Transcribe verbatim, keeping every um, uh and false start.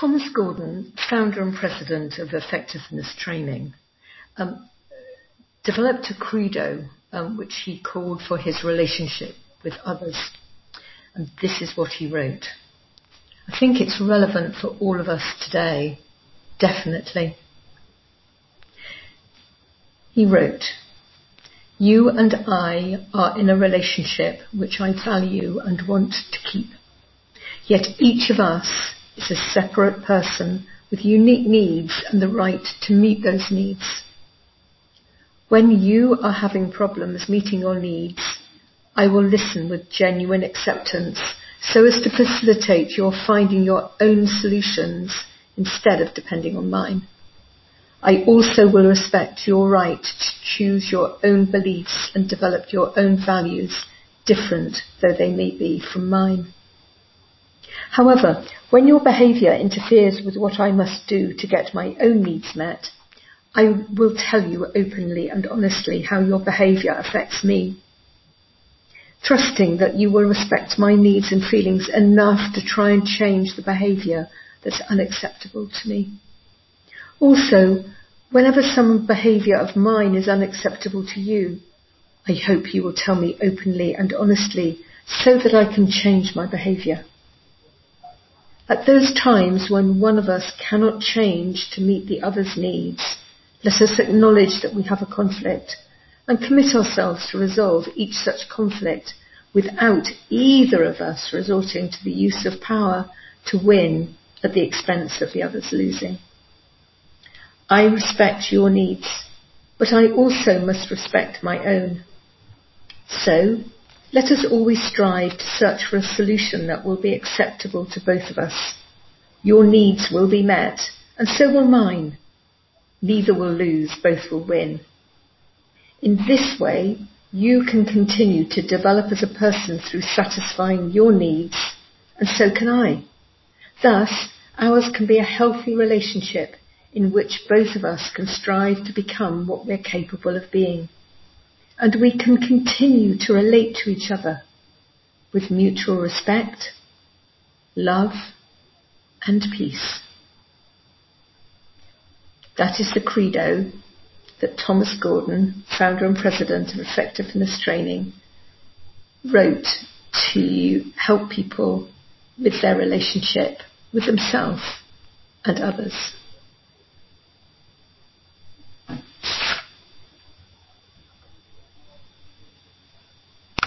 Thomas Gordon, founder and president of Effectiveness Training, um, developed a credo um, which he called for his relationship with others. And this is what he wrote. I think it's relevant for all of us today, definitely. He wrote, "You and I are in a relationship which I value and want to keep. Yet each of us is a separate person with unique needs and the right to meet those needs. When you are having problems meeting your needs, I will listen with genuine acceptance so as to facilitate your finding your own solutions instead of depending on mine. I also will respect your right to choose your own beliefs and develop your own values, different though they may be from mine. However, when your behaviour interferes with what I must do to get my own needs met, I will tell you openly and honestly how your behaviour affects me, trusting that you will respect my needs and feelings enough to try and change the behaviour that's unacceptable to me. Also, whenever some behaviour of mine is unacceptable to you, I hope you will tell me openly and honestly so that I can change my behaviour. At those times when one of us cannot change to meet the other's needs, let us acknowledge that we have a conflict and commit ourselves to resolve each such conflict without either of us resorting to the use of power to win at the expense of the other's losing. I respect your needs, but I also must respect my own. So, let us always strive to search for a solution that will be acceptable to both of us. Your needs will be met, and so will mine. Neither will lose, both will win. In this way, you can continue to develop as a person through satisfying your needs, and so can I. Thus, ours can be a healthy relationship in which both of us can strive to become what we're capable of being. And we can continue to relate to each other with mutual respect, love, and peace." That is the credo that Thomas Gordon, founder and president of Effectiveness Training, wrote to help people with their relationship with themselves and others.